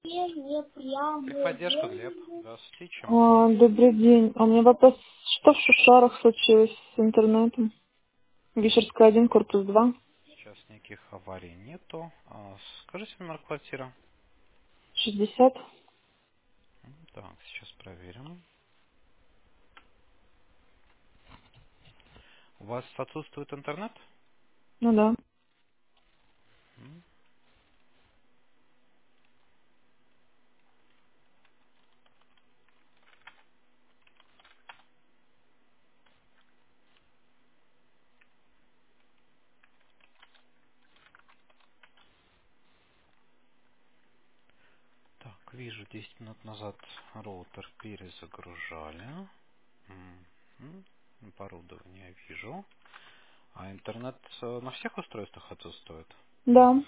Техподдержка, Глеб. Здравствуйте. Чем могу помочь? Добрый день. У меня вопрос, что в Шушарах случилось с интернетом? Вишерская 1, корпус 2, Сейчас никаких аварий нету. Скажите номер квартиры. 60. Так, сейчас проверим. У вас отсутствует интернет? Ну да. М, Так, вижу, 10 минут назад роутер перезагружали. Мгм. Оборудование вижу. А интернет на всех устройствах отсутствует? Да.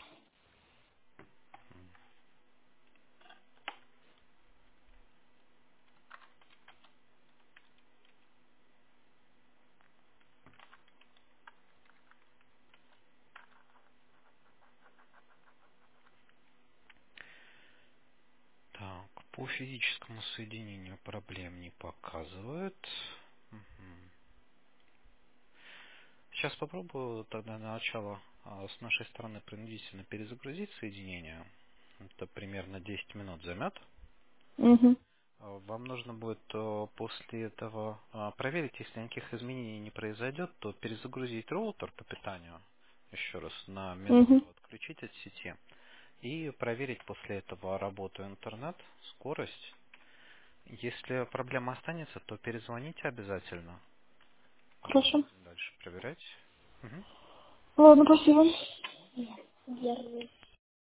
Так, по физическому соединению проблем не показывает. Мгм. Сейчас попробую тогда на начало с нашей стороны принудительно перезагрузить соединение. Это примерно 10 минут займет. Угу. Вам нужно будет после этого проверить, если никаких изменений не произойдет, то перезагрузить роутер по питанию еще раз на Угу. минуту, отключить от сети и проверить после этого работу интернет, скорость. Если проблема останется, то перезвоните обязательно. Хорошо. Будем дальше проверять. Мгм. Ладно, спасибо.